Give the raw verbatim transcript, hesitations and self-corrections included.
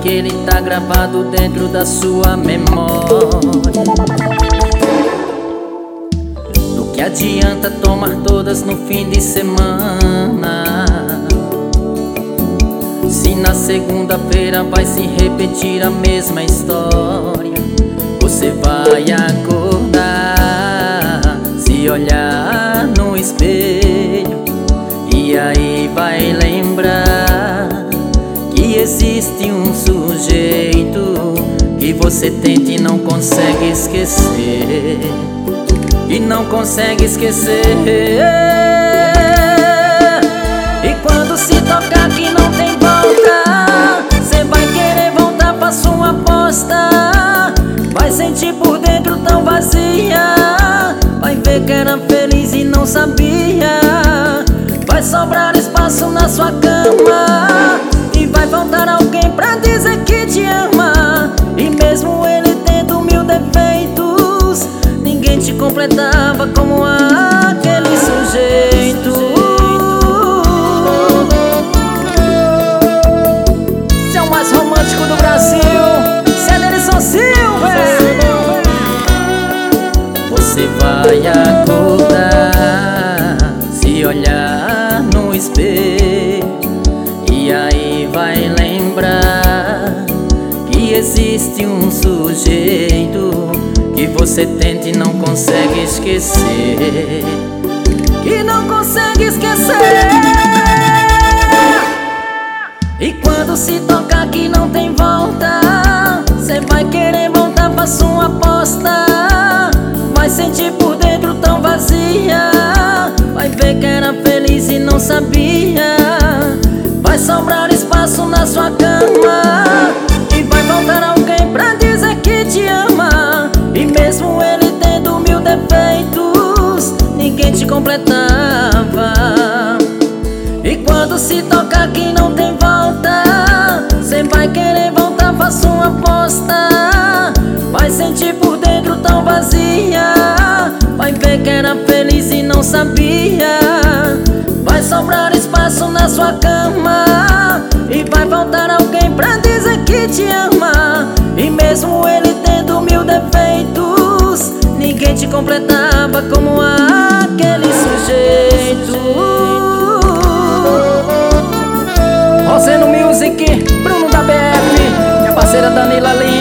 que ele tá gravado dentro da sua memória. Do que adianta tomar todas no fim de semana, se na segunda-feira vai se repetir a mesma história? Você vai acordar, se olhar no espelho, e aí vai lembrar que existe um sujeito que você tenta e não consegue esquecer, e não consegue esquecer. E quando se tocar que não tem volta, cê vai querer voltar pra sua aposta. Vai sentir por dentro tão vazia, vai ver que era feliz e não sabia. Vai sobrar espaço na sua cama, e vai voltar alguém pra dizer que te ama. E mesmo ele tendo mil defeitos, ninguém te completava como aquele sujeito. Você é o mais romântico do Brasil, você é Denilson Silva. Você vai acordar, se olhar no espelho, e aí vai lembrar que existe um sujeito que você tenta e não consegue esquecer, que não consegue esquecer. E quando se tocar que não tem volta, cê vai querer voltar pra sua aposta. Vai sentir por dentro tão vazia, vai ver que era feliz e não sabia. Vai sobrar espaço na sua cama, e vai voltar alguém pra dizer que te ama. E mesmo ele tendo mil defeitos, ninguém te completava. E quando se tocar que não tem volta, cê vai querer voltar pra sua aposta. Vai sentir por dentro tão vazia, vai ver que era feliz e não sabia. Vai sobrar espaço na sua cama, e vai voltar alguém pra dizer que te ama. E mesmo ele tendo mil defeitos, ninguém te completava como aquele sujeito. Roseno Music, Bruno da B F, minha parceira Danila Lima.